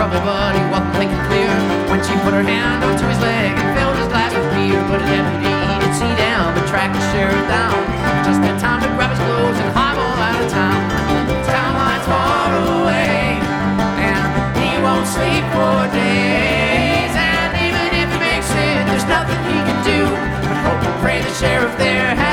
trouble, but he wasn't thinking clear when she put her hand up to his leg and filled his glass with beer. But a deputy didn't see down, but tracked the sheriff down just in time to grab his clothes and hobble out of town. Town line's far away, and he won't sleep for days. And even if he makes it, there's nothing he can do but hope and pray the sheriff there